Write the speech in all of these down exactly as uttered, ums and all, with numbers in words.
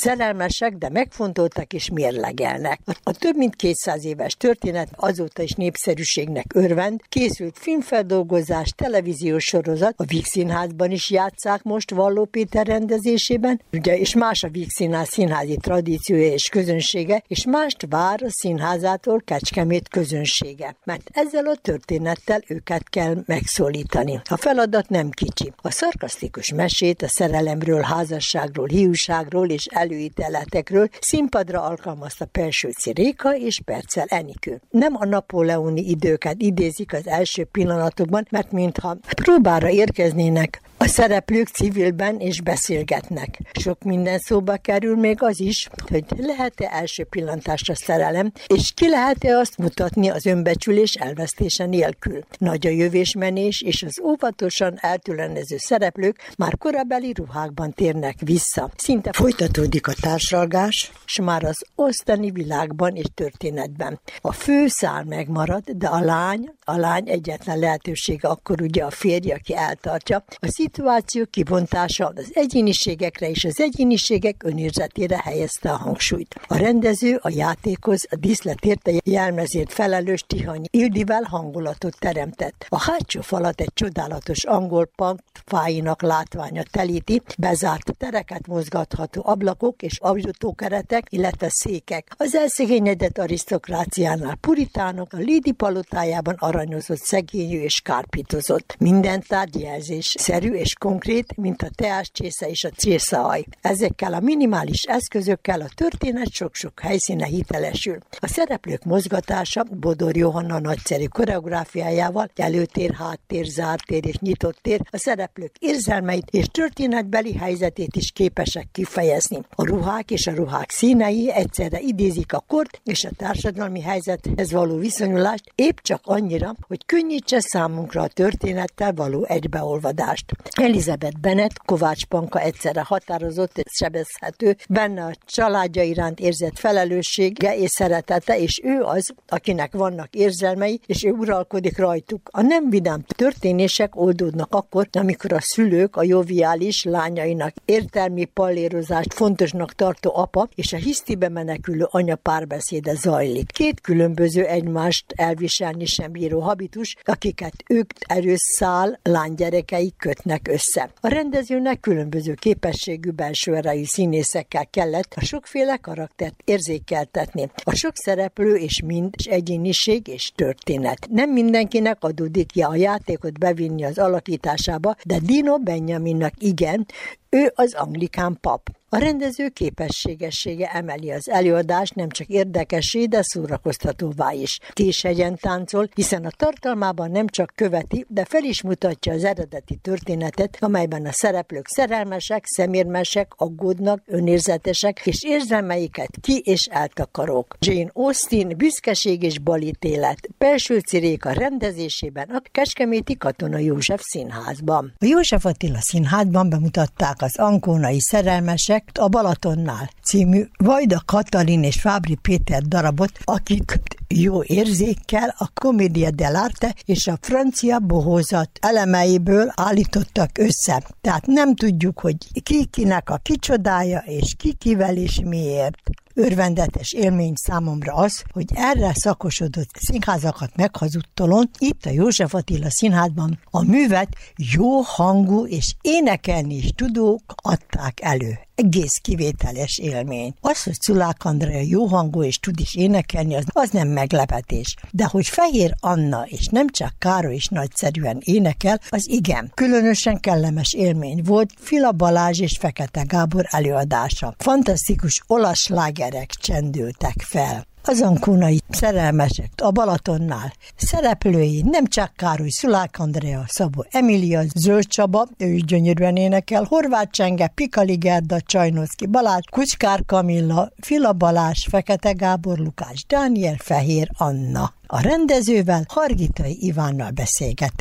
Szerelmesek, de megfontoltak és mérlegelnek. A, a több mint kétszáz éves történet azóta is népszerűségnek örvend, készült filmfeldolgozás, televíziós sorozat, a Víg Színházban is játsszák most Valló Péter rendezésében, ugye, és más a Víg Színház színházi tradíciója és közönsége, és mást vár a színházától Kecskemét közönsége, mert ezzel a történettel őket kell megszólítani. A feladat nem kicsi. A szarkasztikus mesét a szerelemről, házasságról, hiúságról és előítéletekről színpadra alkalmazta Pelsőci Réka és Percel Enikő. Nem a napóleoni időket idézik az első pillanatokban, mert mintha próbára érkeznének a szereplők civilben és beszélgetnek. Sok minden szóba kerül, még az is, hogy lehet-e első pillantásra szerelem, és ki lehet-e azt mutatni az önbecsülés elvesztése nélkül. Nagy a jövésmenés, és az óvatosan eltűnező szereplők már korabeli ruhákban térnek vissza. Szinte folytatódik a társalgás, és már az osztani világban és történetben. A fő szál megmarad, de a lány, a lány egyetlen lehetősége akkor ugye a férj, aki eltartja. A szituáció kibontása az egyéniségekre és az egyéniségek önérzetére helyezte a hangsúlyt. A rendező a játékhoz, a díszletért a jelmezért felelős Tihanyi Ildivel hangulatot teremtett. A hátsó falat egy csodálatos angol punk fáinak látványa telíti, bezárt tereket mozgatható ablakok és autókeretek, illetve székek. Az elszegényedett arisztokráciánál puritánok, a Lady palotájában aranyozott, szegényű és kárpítozott. Minden tárgy jelzésszerű és konkrét, mint a teáscsésze és a csészahaj. Ezekkel a minimális eszközökkel a történet sok-sok helyszíne hitelesül. A szereplők mozgatása Bodor Johanna nagyszerű koreográfiájával, előtér, háttér, zárt tér és nyitott tér a szereplők érzelmeit és történetbeli helyzetét is képesek kifejezni. A ruhák és a ruhák színei egyszerre idézik a kort és a társadalmi helyzethez való viszonyulást, épp csak annyira, hogy könnyítse számunkra a történettel való egybeolvadást. Elizabeth Bennet, Kovács Panka egyszerre határozott és sebezhető, benne a családja iránt érzett felelőssége és szeretete, és ő az, akinek vannak érzelmei, és ő uralkodik rajtuk. A nem vidám történések oldódnak akkor, amikor a szülők a joviális lányainak értelmi pallérozást fontosnak tartó apa és a hisztibe menekülő anya párbeszéde zajlik. Két különböző egymást elviselni sem bíró habitus, akiket ők erőszál lánygyerekei kötnek össze. A rendezőnek különböző képességű belső erejű színészekkel kellett a sokféle karaktert érzékeltetni. A sok szereplő és mind egyéniség és történet. Nem mindenkinek adódik a játékot bevinni az alakításába, de Dino Benjaminnak igen, ő az anglikán pap. A rendező képességessége emeli az előadást nem csak érdekessé, de szórakoztatóvá is. Késhegyen táncol, hiszen a tartalmában nem csak követi, de fel is mutatja az eredeti történetet, amelyben a szereplők szerelmesek, szemérmesek, aggódnak, önérzetesek, és érzelmeiket ki- és eltakarók. Jane Austen, Büszkeség és balítélet, Pelsőci Réka rendezésében a Kecskeméti Katona József Színházban. A József Attila Színházban bemutatták az Ankónai szerelmesek a Balatonnál című Vajda Katalin és Fábri Péter darabot, akik jó érzékkel a Commedia dell'arte és a francia bohózat elemeiből állítottak össze. Tehát nem tudjuk, hogy ki kinek a kicsodája és ki kivel és miért. Örvendetes élmény számomra az, hogy erre szakosodott színházakat meghazudtolon, itt a József Attila Színházban a művet jó hangú és énekelni is tudók adták elő. Egész kivételes élmény. Az, hogy Szulák Andrea jó hangú és tud is énekelni, az, az nem meglepetés. De hogy Fehér Anna és nem csak Károly is nagyszerűen énekel, az igen. Különösen kellemes élmény volt Fila Balázs és Fekete Gábor előadása. Fantasztikus olasz slágerek csendültek fel. Az ankónai szerelmesek a Balatonnál. Szereplői nem csak Károly, Szulák Andrea, Szabó Emília, Zöld Csaba, ő is gyönyörűen énekel, Horváth Csenge, Pikali Gerda, Csajnoszki Balázs, Kucskár Kamilla, Fila Balázs, Fekete Gábor, Lukács Dániel, Fehér Anna. A rendezővel, Hargitai Ivánnal beszélgetek.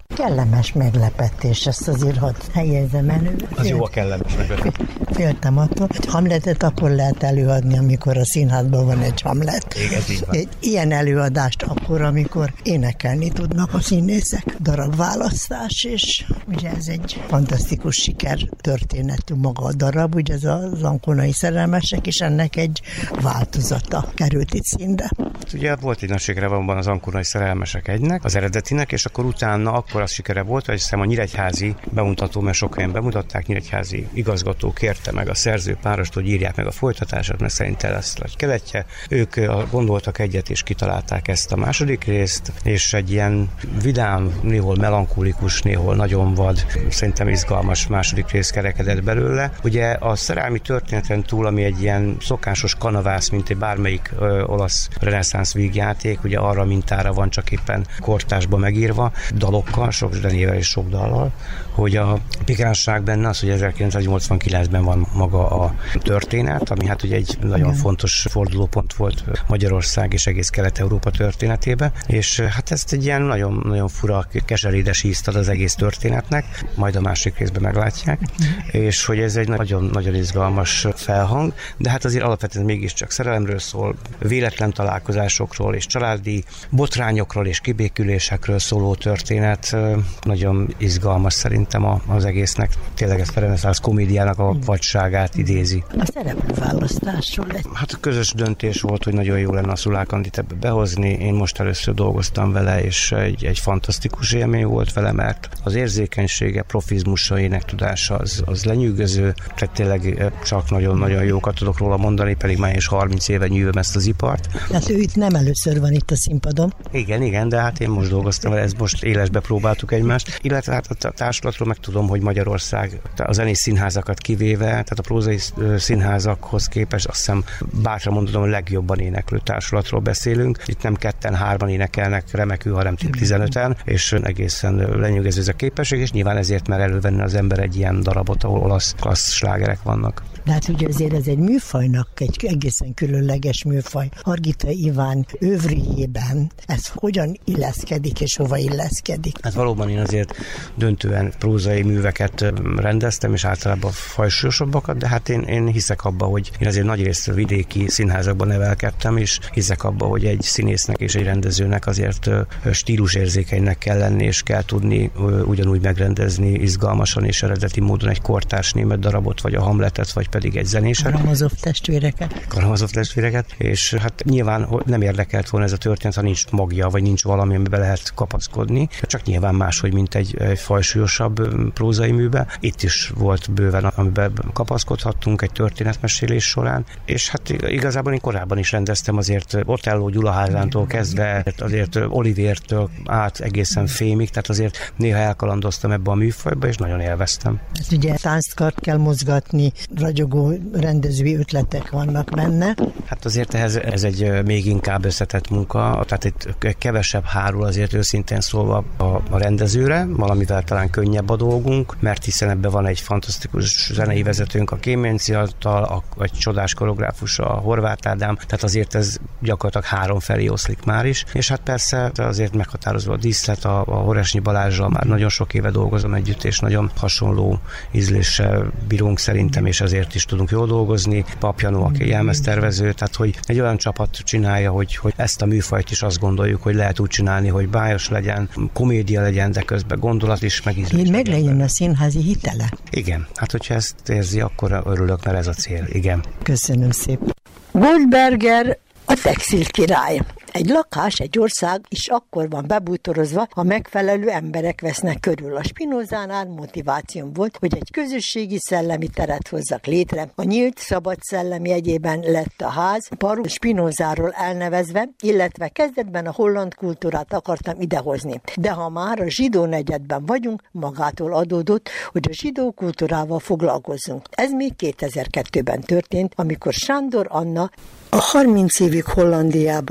Kellemes meglepetés, ezt azért hadd helyezem elő. Az jó a kellemes meglepetés. Féltem attól, hogy Hamletet akkor lehet előadni, amikor a színházban van egy Hamlet. Egy ilyen előadást akkor, amikor énekelni tudnak a színészek. Darabválasztás, és ugye ez egy fantasztikus siker történetű maga a darab, ugye ez az Ankonai szerelmesek, és ennek egy változata került itt színre. Ugye volt egy nagy sikere van az Ankonai szerelmesek egynek, az eredetinek, és akkor utána akkor az sikere volt, hogy hiszem a nyíregyházi bemutató, mert sok helyen bemutatták, nyíregyházi igazgató kérte meg a szerzőpárost, hogy írják meg a folytatását, mert szerintem lesz nagy keletje. Ők gondoltak egyet, és kitalálták ezt a második részt, és egy ilyen vidám, néhol melankolikus, néhol nagyon vad, szerintem izgalmas második rész kerekedett belőle. Ugye a szerelmi történeten túl, ami egy ilyen szokásos kanavász, mint egy bármelyik ö, olasz reneszánsz vígjáték, ugye arra mintára van, csak éppen kortásba megírva, dalokkal, sok zenével és sok dallal, hogy a pikánsság benne az, hogy ezerkilencszáznyolcvankilencben van maga a történet, ami hát ugye egy nagyon Igen. fontos fordulópont volt Magyarország és egész Kelet-Európa történetében, és hát ezt egy ilyen nagyon, nagyon fura, keserédes ízt ad az egész történetnek, majd a másik részben meglátják, uh-huh. és hogy ez egy nagyon, nagyon izgalmas felhang, de hát azért alapvetően mégiscsak szerelemről szól, véletlen találkozásokról és családi botrányokról és kibékülésekről szóló történet, nagyon izgalmas szerintem az egésznek, tényleg ezt a reneszánsz komédiának a vadságát idézi. A szereplőválasztásról egy... Hát a közös döntés volt, hogy nagyon jó lenne a Szulák Andit ebbe behozni. Én most először dolgoztam vele, és egy, egy fantasztikus élmény volt vele, mert az érzékenysége, profizmusa, énektudása az, az lenyűgöző, tehát tényleg csak nagyon-nagyon jókat tudok róla mondani, pedig már is harminc éve nyűvöm ezt az ipart. Hát ő itt nem először van itt a színpadon. Igen, igen, de hát én most dolgoztam vele, ezt most élesbe próbáltuk egymást, illetve hát a társulatról meg tudom, hogy Magyarország a zenés színházakat kivéve, tehát a prózai színházakhoz képest azt hiszem bátran mondom, a legjobban éneklő társulatról beszélünk. Itt nem ketten, hárman énekelnek remekül, hanem tizenöten, és egészen lenyűgöző ez a képesség, és nyilván ezért mer elővenni az ember egy ilyen darabot, ahol olasz klassz slágerek vannak. De hát ugye azért ez egy műfajnak, egy egészen különleges műfaj. Hargita Iván övriében ez hogyan illeszkedik, és hova illeszkedik? Hát valóban én azért döntően prózai műveket rendeztem, és általában fajsúlyosabbakat, de hát én, én hiszek abba, hogy én azért nagyrészt vidéki színházakban nevelkedtem, és hiszek abba, hogy egy színésznek és egy rendezőnek azért stílusérzékenynek kell lenni, és kell tudni ugyanúgy megrendezni izgalmasan és eredeti módon egy kortárs német darabot, vagy a Hamletet, vagy pedig egy zenéset. Karamazov testvéreket. Karamazov testvéreket, és hát nyilván nem érdekelt volna ez a történet, ha nincs magja, vagy nincs valami, amiben lehet kapaszkodni, csak nyilván máshogy, mint egy, egy fajsúlyosabb prózai műbe. Itt is volt bőven, amiben kapaszkodhattunk egy történetmesélés során, és hát igazából én korábban is rendeztem azért Otello Gyulaházántól kezdve, azért Olivértől át egészen Fémig, tehát azért néha elkalandoztam ebbe a műfajba, és nagyon élveztem. Ez ugye tánckart kell mozgatni, ragyogó rendezői ötletek vannak benne. Hát azért ez, ez egy még inkább összetett munka, tehát itt kevesebb hárul azért őszintén szólva a, a rendezőre, valamivel talán könnyebb a dolgunk, mert hiszen ebben van egy fantasztikus zenei vezetőnk, a Kéményci Antal, egy csodás koreográfus, a Horváth Ádám, tehát azért ez gyakorlatilag három felé oszlik már is, és hát persze azért meghatározó a díszlet, a, a Horesnyi Balázsral már nagyon sok éve dolgozom együtt, és nagyon hasonló ízléssel bírunk szerintem, és ezért is tudunk jól dolgozni. Papjanó, aki jelmeztervező, tehát hogy egy olyan csapat csinálja, hogy, hogy ezt a műfajt is azt gondoljuk, hogy lehet úgy csinálni, hogy bájos legyen, komédia legyen, de közben gondolat is, meg ízlés. Így meg legyen a színházi hitele. Igen, hát hogyha ezt érzi, akkor örülök, mert ez a cél. Igen. Köszönöm szépen. Goldberger a textil király. Egy lakás, egy ország is akkor van bebútorozva, ha megfelelő emberek vesznek körül. A Spinozánál motivációm volt, hogy egy közösségi szellemi teret hozzak létre. A nyílt, szabad szellem jegyében lett a ház, Paru Spinozáról elnevezve, illetve kezdetben a holland kultúrát akartam idehozni. De ha már a zsidó negyedben vagyunk, magától adódott, hogy a zsidó kultúrával foglalkozzunk. Ez még kétezer-kettőben történt, amikor Sándor Anna a harminc évig Hollandiában él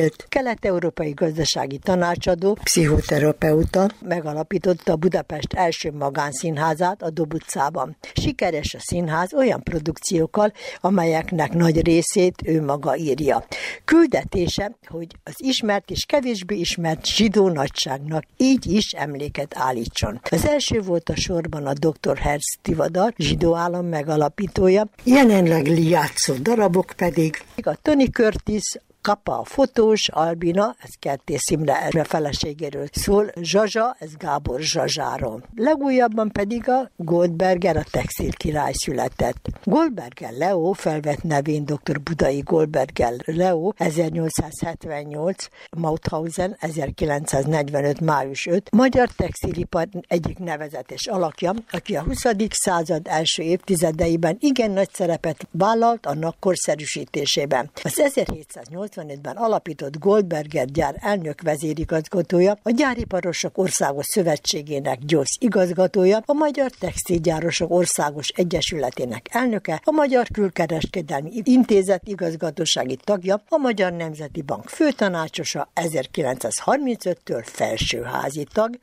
élt kelet-európai gazdasági tanácsadó, pszichoterapeuta, megalapította a Budapest első magánszínházát a Dob utcában. Sikeres a színház olyan produkciókkal, amelyeknek nagy részét ő maga írja. Küldetése, hogy az ismert és kevésbé ismert zsidó nagyságnak így is emléket állítson. Az első volt a sorban a doktor Herz Tivadar, zsidó állam megalapítója, jelenleg játszott darabok pedig a Tony Curtis, Kapa a fotós, Albina, ez Kertész Imre feleségéről szól, Zsazsa, ez Gábor Zsazsáról. Legújabban pedig a Goldberger, a textil király született. Goldberger Leo felvett nevén dr. Budai Goldberger Leo ezernyolcszázhetvennyolc, Mauthausen ezerkilencszáznegyvenöt. május ötödike, magyar textilipar egyik nevezetes alakja, aki a huszadik század első évtizedeiben igen nagy szerepet vállalt annak korszerűsítésében. Az ezerhétszáznyolcvanötben alapított Goldberger gyár elnök vezérigazgatója, a Gyáriparosok Országos Szövetségének gyosz igazgatója, a Magyar Textilgyárosok Országos Egyesületének elnöke, a Magyar Külkereskedelmi Intézet igazgatósági tagja, a Magyar Nemzeti Bank főtanácsosa, ezerkilencszázharmincöttől felsőházi tag,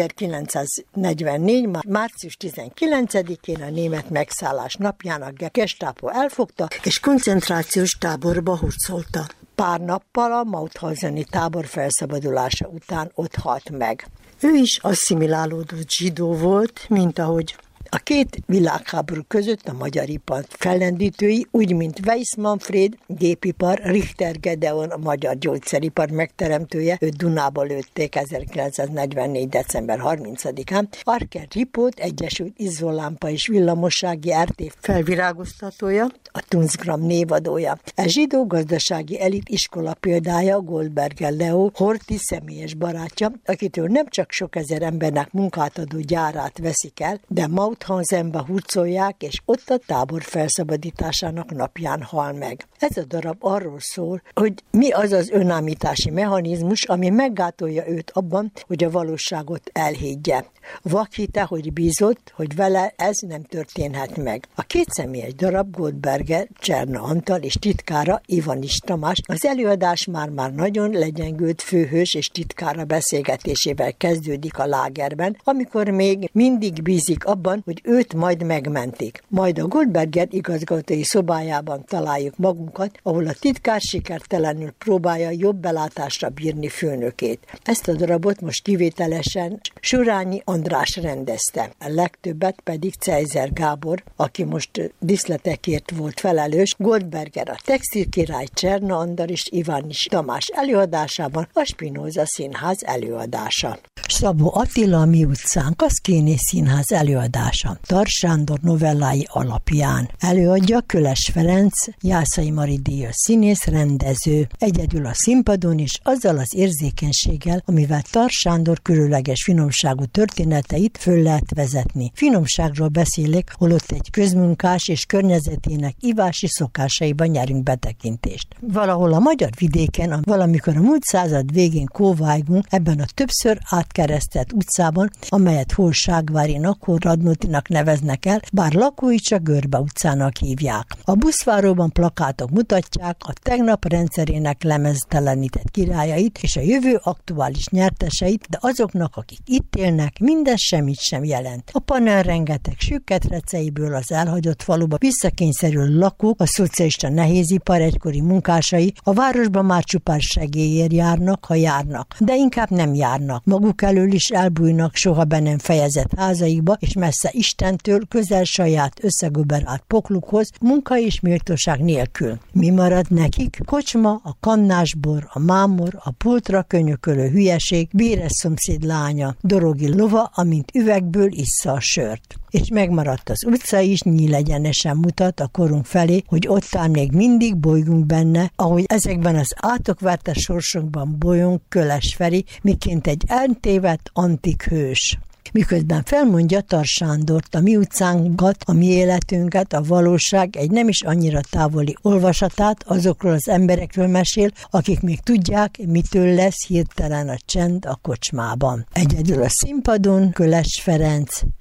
ezerkilencszáznegyvennégy. március tizenkilencedikén a német megszállás napján a Gestapo elfogta, és koncentrációs táborba hurcolta. Pár nappal a Mauthauseni tábor felszabadulása után ott halt meg. Ő is asszimilálódott zsidó volt, mint ahogy a két világháború között a magyar ipar fellendítői, úgy mint Weiss Manfred, gépipar, Richter Gedeon, a magyar gyógyszeripar megteremtője, őt Dunába lőtték ezerkilencszáznegyvennégy. december harmincadikán, Archer Ripót, Egyesült Izzólámpa és Villamossági er té felvirágoztatója, a Tunzgram névadója. A zsidó gazdasági elit iskola példája Goldberger Leo, Horthy személyes barátja, akitől nem csak sok ezer embernek munkát adó gyárát veszik el, de Mauthausenbe hurcolják, és ott a tábor felszabadításának napján hal meg. Ez a darab arról szól, hogy mi az az önállítási mechanizmus, ami meggátolja őt abban, hogy a valóságot elhiggye. Vakhite, hogy bízott, hogy vele ez nem történhet meg. A kétszemélyes darab Goldberger, Cserna Antal és titkára Ivanis Tamás az előadás már-már nagyon legyengült főhős és titkára beszélgetésével kezdődik a lágerben, amikor még mindig bízik abban, hogy őt majd megmentik. Majd a Goldberger igazgatói szobájában találjuk magunkat, ahol a titkár sikertelenül próbálja jobb belátásra bírni főnökét. Ezt a darabot most kivételesen Surányi András rendezte. A legtöbbet pedig Cejzer Gábor, aki most diszletekért volt felelős, Goldberger a textilkirály, Cserna Andor és Ivanis Tamás előadásában, a Spinoza Színház előadása. Szabó Attila, a Mi utcánk, a Szkénész Színház előadása. Tar Sándor novellái alapján. Előadja Köles Ferenc, Jászai Mari díjas színész, rendező. Egyedül a színpadon is azzal az érzékenységgel, amivel Tar Sándor különleges finomságú történeteit föl lehet vezetni. Finomságról beszélek, holott egy közmunkás és környezetének ivási szokásaiban nyerünk betekintést. Valahol a magyar vidéken, valamikor a múlt század végén kóvájgunk ebben a többször átkeresztett utcában, amelyet hol Ságvárinak, hol Radnótinak neveznek el, bár lakói csak Görbe utcának hívják. A buszváróban plakátok mutatják a tegnap rendszerének lemeztelenített királyait és a jövő aktuális nyerteseit, de azoknak, akik itt élnek, mindez semmit sem jelent. A panel rengeteg sükketreceiből az elhagyott faluba visszakényszerül lakók, a szocialista nehézipar egykori munkásai a városban már csupán segélyért járnak, ha járnak, de inkább nem járnak. Maguk elől is elbújnak soha be nem fejezett házaikba, és messze Istentől, közel saját összegöberált poklukhoz, munka és méltóság nélkül. Mi marad nekik? Kocsma, a kannásbor, a mámor, a pultra könyökölő hülyeség, béres szomszéd lánya, dorogi lova, amint üvegből issza a sört. És megmaradt az utca is, nyílegyenesen mutat a korunk felé, hogy ott áll még mindig bolygunk benne, ahogy ezekben az átokverte sorsokban bolyong Köles Feri, miként egy eltévedt antik hős. Miközben felmondja Tar Sándort, a mi utcánkat, a mi életünket, a valóság egy nem is annyira távoli olvasatát, azokról az emberekről mesél, akik még tudják, mitől lesz hirtelen a csend a kocsmában. Egyedül a színpadon Köles Ferenc,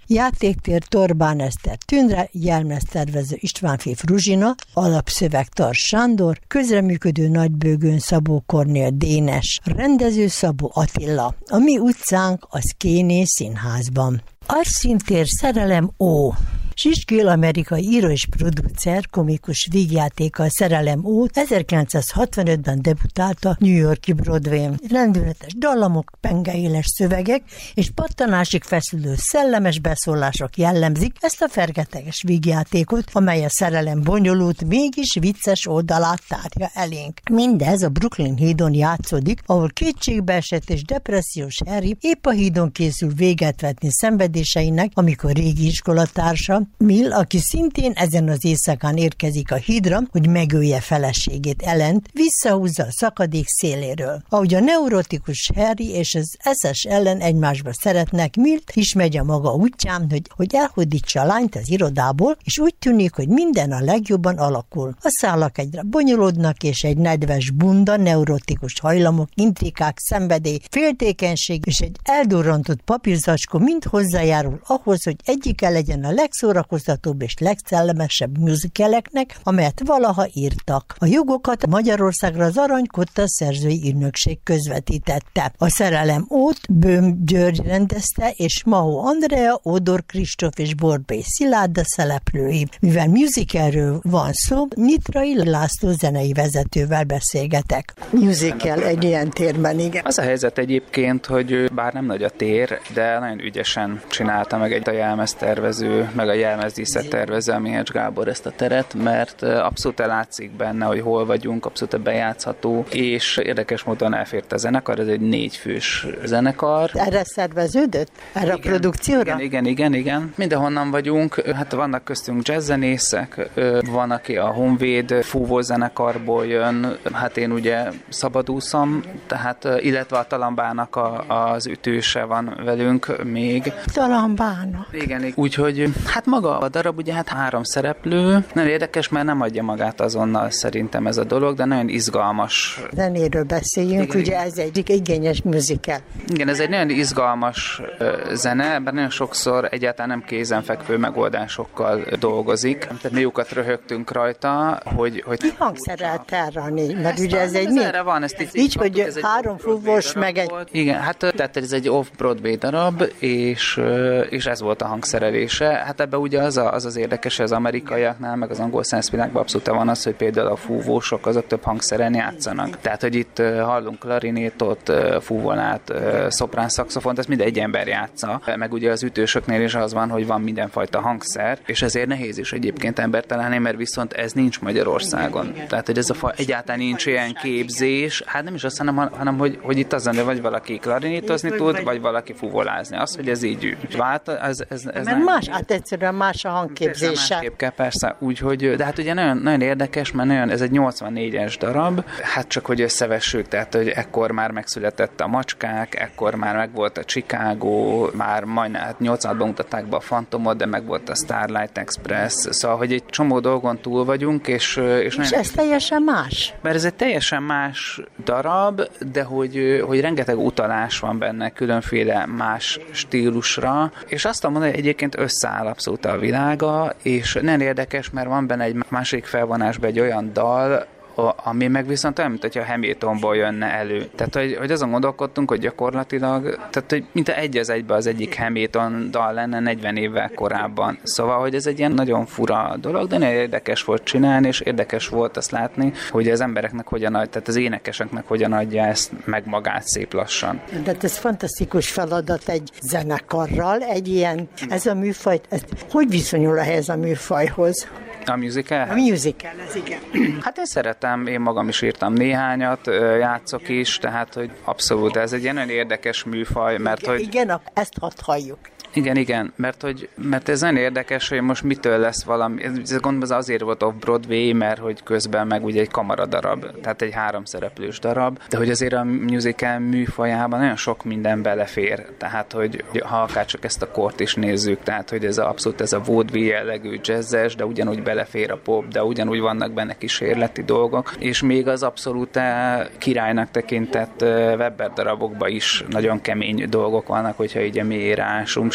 Játéktér Torbán Eszter Tündre, jelmeztervező Istvánfi Fruzsina, alapszöveg Tar Sándor, közreműködő Nagybőgőn Szabó Kornél Dénes, rendező Szabó Attila. A mi utcánk az Kéné Színházban. Arszíntér Szerelem Ó. Siskil amerikai író és producer, komikus vígjátékkal Szerelem Ó ezerkilencszázhatvanötben debütálta New York-i Broadway-n. Lendületes dallamok, pengeéles szövegek és pattanásig feszülő szellemes beszólások jellemzik ezt a fergeteges vígjátékot, amely a szerelem bonyolult, mégis vicces oldalát tárja elénk. Mindez a Brooklyn hídon játszódik, ahol kétségbeesett és depressziós Harry épp a hídon készül véget vetni szenvedéseinek, amikor régi iskolatársa Mill, aki szintén ezen az éjszakán érkezik a hídra, hogy megölje feleségét Ellent, visszahúzza a szakadék széléről. Ahogy a neurotikus Harry és az eszes Ellen egymásba szeretnek, Millt is megy a maga útján, hogy, hogy elhódítsa a lányt az irodából, és úgy tűnik, hogy minden a legjobban alakul. A szálak egyre bonyolódnak, és egy nedves bunda, neurotikus hajlamok, intrikák, szenvedély, féltékenység és egy eldurrantott papírzacskó mind hozzájárul ahhoz, hogy egyike legyen a legszórakoztatóbb és legszellemesebb musicaleknek, amelyet valaha írtak. A jogokat Magyarországra az Arany Kotta szerzői ügynökség közvetítette. A Szerelem Ót Böhm György rendezte, és Mahó Andrea, Ódor Kristóf és Borbély Szilárd a szereplői. Mivel musicalről van szó, Nyitrai László zenei vezetővel beszélgetek. Musical egy ilyen térben, igen. Az a helyzet egyébként, hogy bár nem nagy a tér, de nagyon ügyesen csinálta meg egy a jelmeztervező, meg a jelmezdíszlet tervező, a Mihács Gábor ezt a teret, mert abszolút látszik benne, hogy hol vagyunk, abszolút bejátszható, és érdekes módon elfért a zenekar, ez egy négyfős zenekar. Erre szerveződött? Erre igen, a produkcióra? Igen, igen, igen, igen. Mindenhonnan vagyunk, hát vannak köztünk jazzzenészek, van, aki a Honvéd fúvó zenekarból jön, hát én ugye szabadúszom, tehát, illetve a Talambának a, az ütőse van velünk még. Talambának. Igen, úgyhogy hát maga a darab ugye hát három szereplő, nagyon érdekes, mert nem adja magát azonnal szerintem ez a dolog, de nagyon izgalmas. Zenéről beszéljünk, igen, ugye ez egy igényes musical. Igen, ez egy nagyon izgalmas uh, zene, ebben nagyon sokszor egyáltalán nem kézenfekvő megoldásokkal dolgozik. Tehát mi jókat röhögtünk rajta, hogy... hogy mi hangszerelt erre a négy? Mert ugye ez egy erre van, ezt így, így, hogy ez három fúvós meg egy... Volt. Igen, hát tehát ez egy off-Broadway darab, és, és ez volt a hangszerelése. Hát ebben ugye az, a, az az érdekes, az amerikaiaknál, meg az angol színhászvilágban abszolút van az, hogy például a fúvósok azok több hangszeren játszanak. Tehát, hogy itt hallunk klarinétot, fúvolát, szoprán szaxofont, ezt mind egy ember játsza. Meg ugye az ütősöknél is az van, hogy van mindenfajta hangszer, és ezért nehéz is egyébként embert találni, mert viszont ez nincs Magyarországon. Tehát, hogy ez a fa, egyáltalán nincs ilyen képzés, hát nem is azt, hanem, hanem hogy, hogy itt az, vagy valaki klarinétozni tud, vagy valaki fúvolázni. Az, hogy ez így vált, ez, ez, ez nem... más, hát egyszerűen más a hangképzése. Másképp kell, persze, úgyhogy, de hát ugye nagyon, nagyon érdekes, mert nagyon, ez egy nyolcvannégyes darab, hát csak hogy összevessük, tehát, hogy ekkor már megszületett a Macskák, ekkor már megvolt a Chicago, már majdnem, hát nyolcvanhatban mutatták be a Fantomot, de megvolt a Starlight Express, szóval, hogy egy csomó dolgon túl vagyunk, és... És, és ez teljesen más? Mert ez egy teljesen más darab, de hogy, hogy rengeteg utalás van benne különféle más stílusra, és azt mondom, hogy egyébként összeáll abszolút a világa, és nagyon érdekes, mert van benne egy másik felvonásban egy olyan dal, ami meg viszont olyan, mint hogyha a Hamiltonból jönne elő. Tehát, hogy, hogy azon gondolkodtunk, hogy gyakorlatilag, tehát, hogy mint egy az egybe az egyik Hamilton dal lenne negyven évvel korábban. Szóval, hogy ez egy ilyen nagyon fura dolog, de nagyon érdekes volt csinálni, és érdekes volt azt látni, hogy az embereknek hogyan adja, tehát az énekeseknek hogyan adja ezt meg magát szép lassan. De ez fantasztikus feladat egy zenekarral, egy ilyen, ez a műfaj, ez, hogy viszonyul ehhez a műfajhoz? A musical? A musical, ez igen. Hát én szeretem, én magam is írtam néhányat, játszok is, tehát hogy abszolút ez egy ilyen nagyon érdekes műfaj, mert igen, hogy... Igen, ezt hadd halljuk. Igen, igen, mert, hogy, mert ez nagyon érdekes, hogy most mitől lesz valami, ez gondolom azért volt off-Broadway, mert hogy közben meg ugye egy kamaradarab, tehát egy háromszereplős darab, de hogy azért a musical műfajában nagyon sok minden belefér, tehát hogy ha akár csak ezt a kort is nézzük, tehát hogy ez a, abszolút ez a vaudeville jellegű jazzes, de ugyanúgy belefér a pop, de ugyanúgy vannak benne kísérleti dolgok, és még az abszolút királynak tekintett Webber darabokban is nagyon kemény dolgok vannak, hogyha így a mélyre ásunk,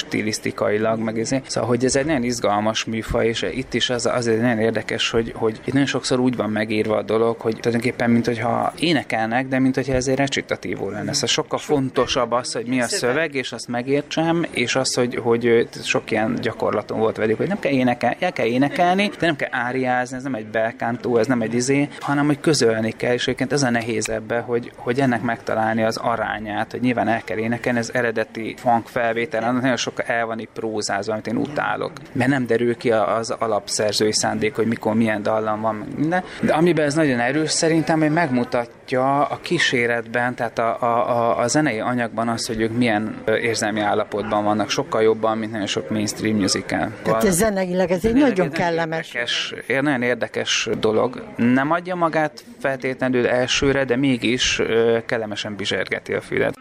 stilisztikailag, meg ezért. Szóval, hogy ez egy nagyon izgalmas műfaj, és itt is az, azért nagyon érdekes, hogy, hogy itt nagyon sokszor úgy van megírva a dolog, hogy tulajdonképpen, mint hogyha énekelnek, de mint hogyha ezért recitatívó lenne. Szóval sokkal fontosabb az, hogy mi a szöveg, és azt megértsem, és az, hogy, hogy sok ilyen gyakorlaton volt velük, hogy nem kell énekelni, el kell énekelni, de nem kell áriázni, ez nem egy belkántó, ez nem egy izé, hanem hogy közölni kell, és egyébként ez a nehéz ebbe, hogy, hogy ennek megtalálni az arányát, hogy nyilván el kell énekelni, ez eredeti funk felvétel, nagyon sok el van itt prózázva, amit én utálok, mert nem derül ki az alapszerzői szándék, hogy mikor milyen dallam van, minden. De amiben ez nagyon erős szerintem, hogy megmutatja a kíséretben, tehát a, a, a zenei anyagban az, hogy ők milyen érzelmi állapotban vannak, sokkal jobban, mint nagyon sok mainstream musical. Tehát ez zeneileg ez egy nagyon kellemes. Érdekes, nagyon érdekes dolog. Nem adja magát feltétlenül elsőre, de mégis kellemesen bizsergeti a fület.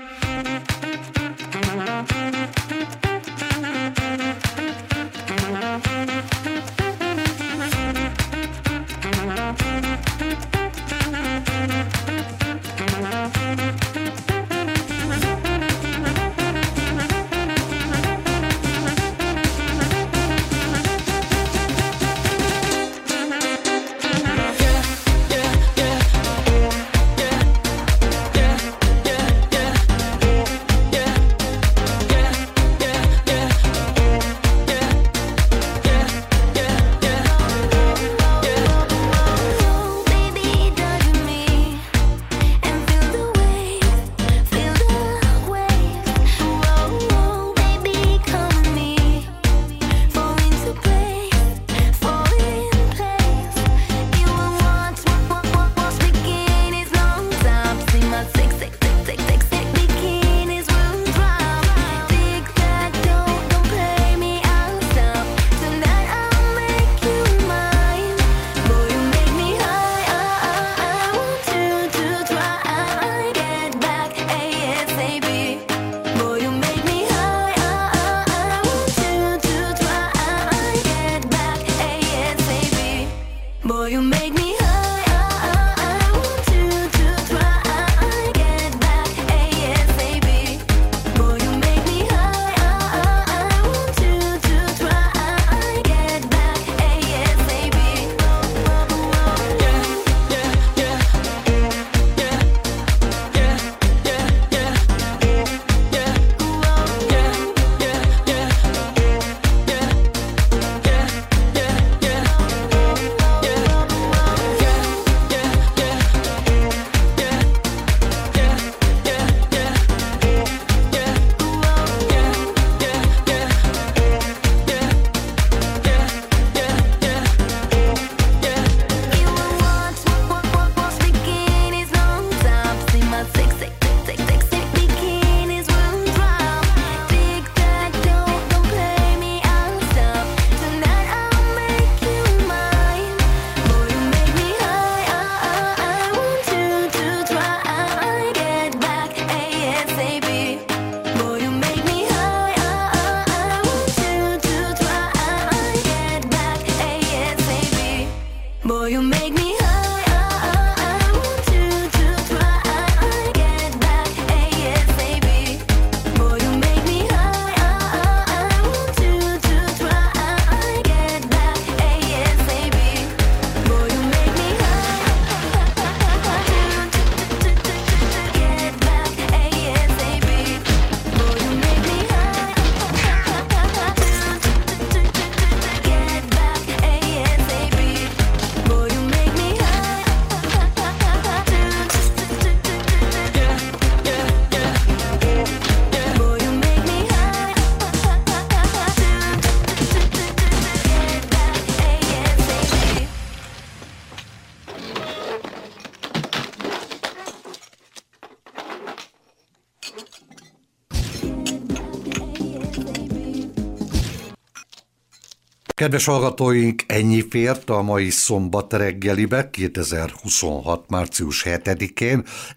Kedves hallgatóink, ennyi fért a mai szombat reggelibe, kétezer-huszonhat. március hetedikén.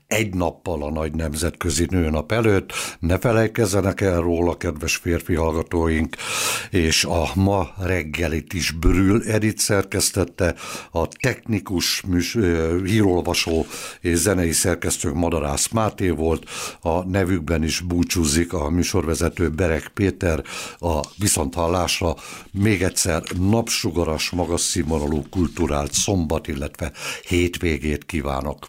egy nappal a nagy nemzetközi nőnap előtt. Ne felejtkezzenek el róla, kedves férfi hallgatóink, és a ma reggelit is Brühl Edith szerkesztette, a technikus műs, hírolvasó és zenei szerkesztő Madarász Máté volt, a nevükben is búcsúzik a műsorvezető Berek Péter, a viszonthallásra. Még egyszer napsugaras, magas színvonalú kulturált szombat, illetve hétvégét kívánok.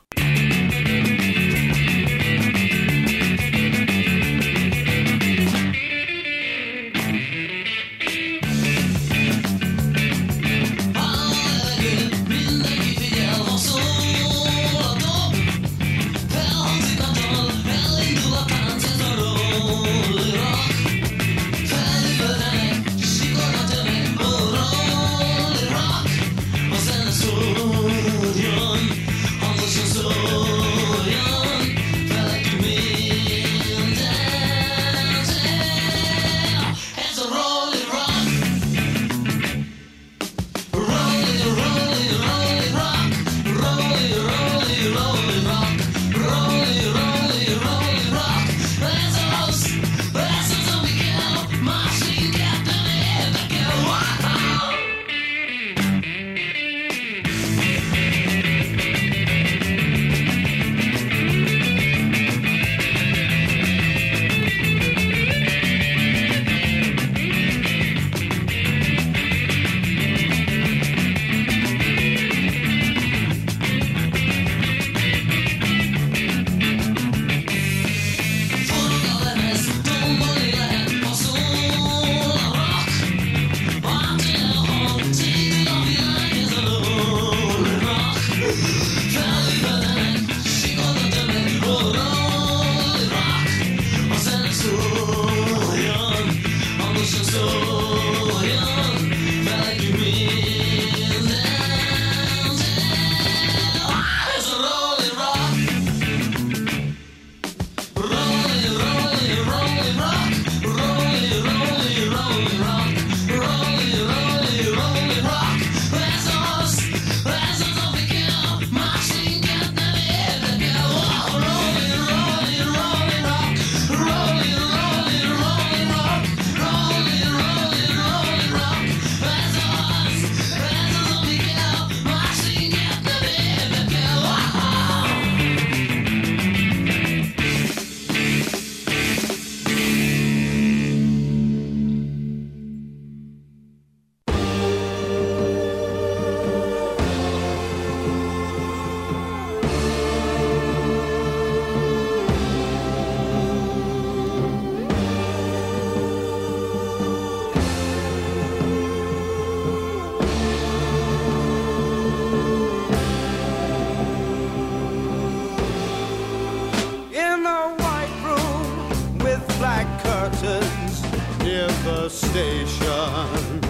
Station